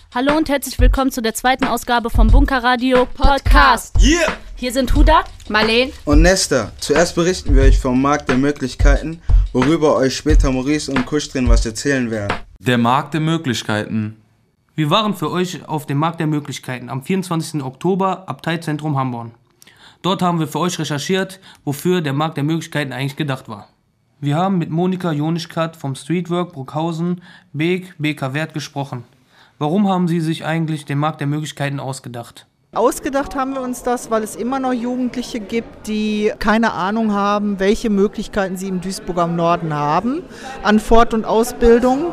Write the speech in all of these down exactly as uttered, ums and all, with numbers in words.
Hallo und herzlich willkommen zu der zweiten Ausgabe vom Bunkerradio Podcast. Yeah! Hier sind Huda, Marleen und Nesta. Zuerst berichten wir euch vom Markt der Möglichkeiten, worüber euch später Maurice und Kuschdrin was erzählen werden. Der Markt der Möglichkeiten. Wir waren für euch auf dem Markt der Möglichkeiten am vierundzwanzigsten Oktober, Abteizentrum Hamborn. Dort haben wir für euch recherchiert, wofür der Markt der Möglichkeiten eigentlich gedacht war. Wir haben mit Monika Jonischkat vom Streetwork Bruckhausen, Beek, B K Wert gesprochen. Warum haben Sie sich eigentlich den Markt der Möglichkeiten ausgedacht? Ausgedacht haben wir uns das, weil es immer noch Jugendliche gibt, die keine Ahnung haben, welche Möglichkeiten sie im Duisburger Norden haben an Fort- und Ausbildung.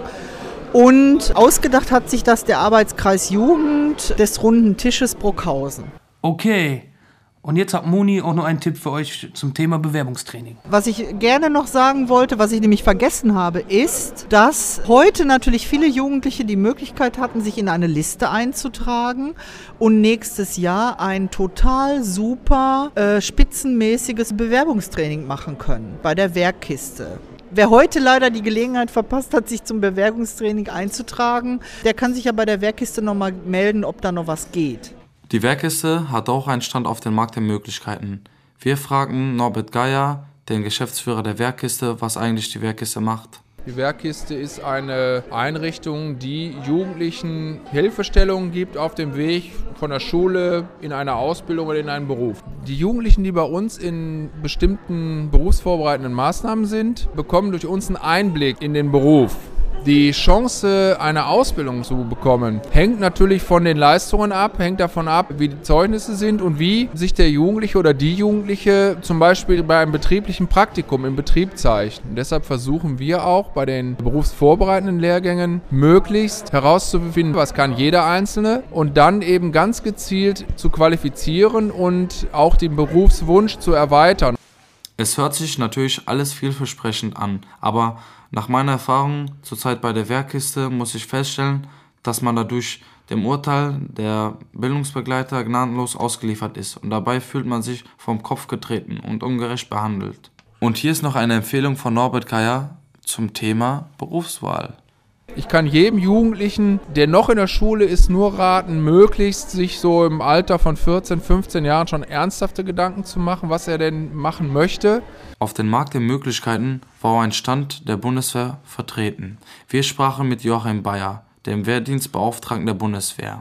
Und ausgedacht hat sich das der Arbeitskreis Jugend des Runden Tisches Bruckhausen. Okay. Und jetzt hat Moni auch noch einen Tipp für euch zum Thema Bewerbungstraining. Was ich gerne noch sagen wollte, was ich nämlich vergessen habe, ist, dass heute natürlich viele Jugendliche die Möglichkeit hatten, sich in eine Liste einzutragen und nächstes Jahr ein total super äh, spitzenmäßiges Bewerbungstraining machen können bei der Werkkiste. Wer heute leider die Gelegenheit verpasst hat, sich zum Bewerbungstraining einzutragen, der kann sich ja bei der Werkkiste nochmal melden, ob da noch was geht. Die Werkkiste hat auch einen Stand auf dem Markt der Möglichkeiten. Wir fragen Norbert Geier, den Geschäftsführer der Werkkiste, was eigentlich die Werkkiste macht. Die Werkkiste ist eine Einrichtung, die Jugendlichen Hilfestellungen gibt auf dem Weg von der Schule in eine Ausbildung oder in einen Beruf. Die Jugendlichen, die bei uns in bestimmten berufsvorbereitenden Maßnahmen sind, bekommen durch uns einen Einblick in den Beruf. Die Chance, eine Ausbildung zu bekommen, hängt natürlich von den Leistungen ab, hängt davon ab, wie die Zeugnisse sind und wie sich der Jugendliche oder die Jugendliche zum Beispiel bei einem betrieblichen Praktikum im Betrieb zeigt. Und deshalb versuchen wir auch bei den berufsvorbereitenden Lehrgängen möglichst herauszufinden, was kann jeder Einzelne und dann eben ganz gezielt zu qualifizieren und auch den Berufswunsch zu erweitern. Es hört sich natürlich alles vielversprechend an, aber nach meiner Erfahrung zurzeit bei der Werkkiste muss ich feststellen, dass man dadurch dem Urteil der Bildungsbegleiter gnadenlos ausgeliefert ist und dabei fühlt man sich vom Kopf getreten und ungerecht behandelt. Und hier ist noch eine Empfehlung von Norbert Geier zum Thema Berufswahl. Ich kann jedem Jugendlichen, der noch in der Schule ist, nur raten, möglichst sich so im Alter von vierzehn, fünfzehn Jahren schon ernsthafte Gedanken zu machen, was er denn machen möchte. Auf dem Markt der Möglichkeiten war ein Stand der Bundeswehr vertreten. Wir sprachen mit Joachim Bayer, dem Wehrdienstbeauftragten der Bundeswehr.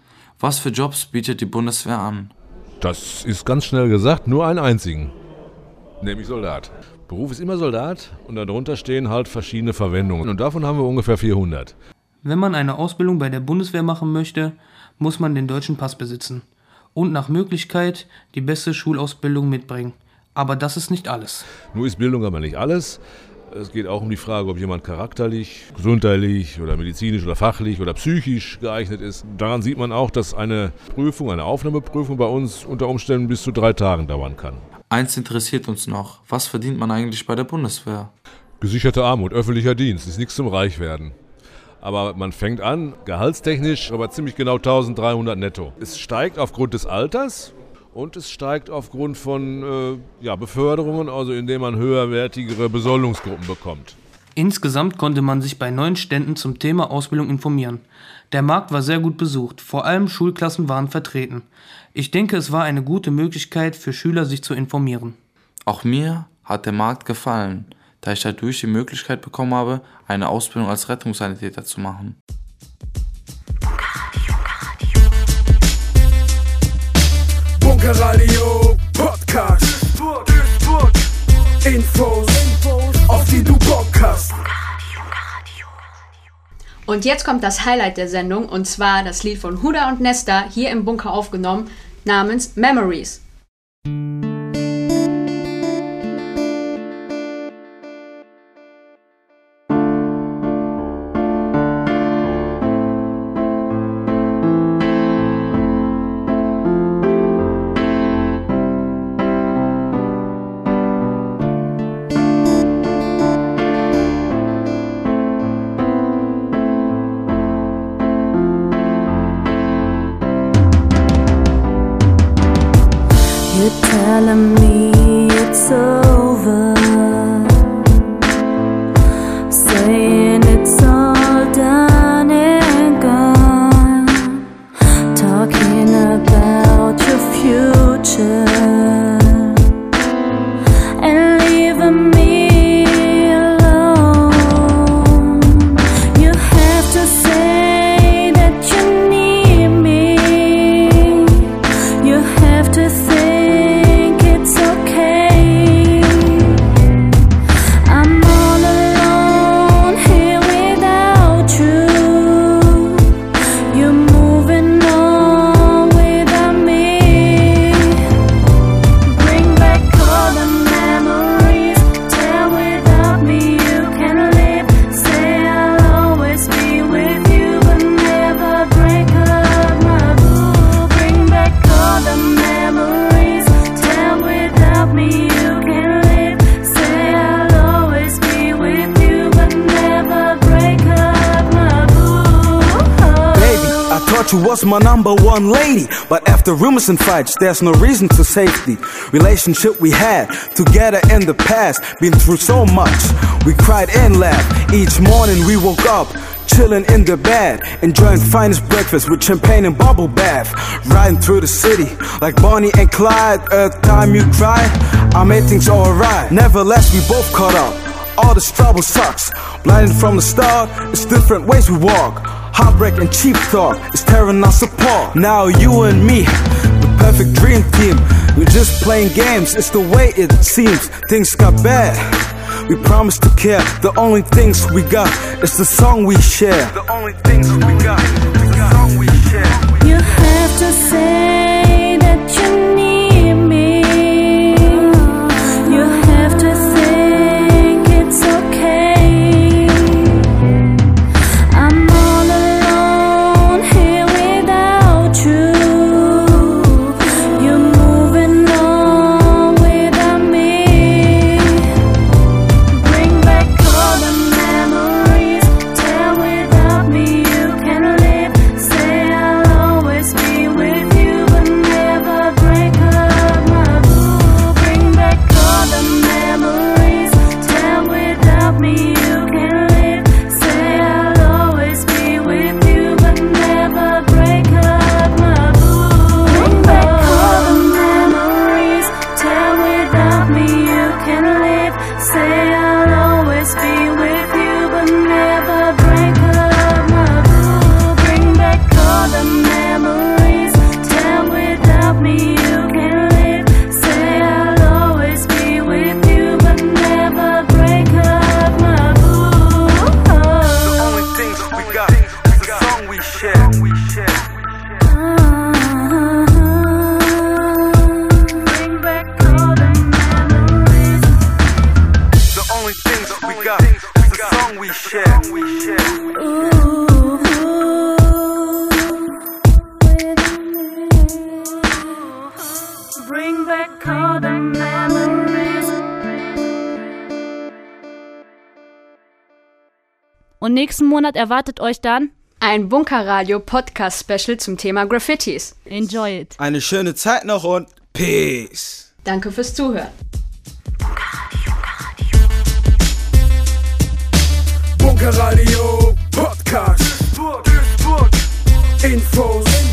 Was für Jobs bietet die Bundeswehr an? Das ist ganz schnell gesagt, nur einen einzigen, nämlich Soldat. Beruf ist immer Soldat und darunter stehen halt verschiedene Verwendungen und davon haben wir ungefähr vierhundert. Wenn man eine Ausbildung bei der Bundeswehr machen möchte, muss man den deutschen Pass besitzen und nach Möglichkeit die beste Schulausbildung mitbringen. Aber das ist nicht alles. Nur ist Bildung aber nicht alles. Es geht auch um die Frage, ob jemand charakterlich, gesundheitlich oder medizinisch oder fachlich oder psychisch geeignet ist. Daran sieht man auch, dass eine Prüfung, eine Aufnahmeprüfung bei uns unter Umständen bis zu drei Tagen dauern kann. Eins interessiert uns noch. Was verdient man eigentlich bei der Bundeswehr? Gesicherte Armut, öffentlicher Dienst, ist nichts zum Reichwerden. Aber man fängt an, gehaltstechnisch, aber ziemlich genau eintausenddreihundert netto. Es steigt aufgrund des Alters und es steigt aufgrund von äh, ja, Beförderungen, also indem man höherwertigere Besoldungsgruppen bekommt. Insgesamt konnte man sich bei neun Ständen zum Thema Ausbildung informieren. Der Markt war sehr gut besucht, vor allem Schulklassen waren vertreten. Ich denke, es war eine gute Möglichkeit für Schüler, sich zu informieren. Auch mir hat der Markt gefallen, da ich dadurch die Möglichkeit bekommen habe, eine Ausbildung als Rettungssanitäter zu machen. Bunkerradio Podcast. Duisburg. Infos, auf die du Bock hast. Und jetzt kommt das Highlight der Sendung, und zwar das Lied von Huda und Nesta, hier im Bunker aufgenommen, namens Memories. Telling me it's over, saying it's all done and gone. thought you was my number one lady, but after rumors and fights, there's no reason to safety. Relationship we had together in the past, been through so much. We cried and laughed. Each morning we woke up, chilling in the bed, enjoying finest breakfast with champagne and bubble bath. Riding through the city like Bonnie and Clyde. Every time you cry, I made things alright. Nevertheless, we both caught up. All this trouble sucks. Blinded from the start, it's different ways we walk. Heartbreak and cheap talk is tearing us apart. Now you and me, the perfect dream team. We're just playing games, it's the way it seems. Things got bad, we promise to care. The only things we got is the song we share. The only things we got is the song we share. You have to say that you need me. You have to think it's okay. I'm all alone here without you. You're moving on without me. Bring back all the memories. Tell without me you can live. Say I'll always be with you, but never break up my boo. Bring back all the memories. Tell without me you can live. Say I'll always be with you, but never break up my boo. Bring back all the memories. Tell without me you can live. Say I'll always be with you, but never break up my boo. Bring back all the memories. Tell without me you can live. Say I'll always be with you, but never break up my boo. The only things we got is the song we share. Bring back all the memories. The only things we got is the song we share. Bring back all the memories. Und nächsten Monat erwartet euch dann ein Bunkerradio-Podcast-Special zum Thema Graffitis. Enjoy it. Eine schöne Zeit noch und Peace. Danke fürs Zuhören. Bunkerradio Podcast. Infos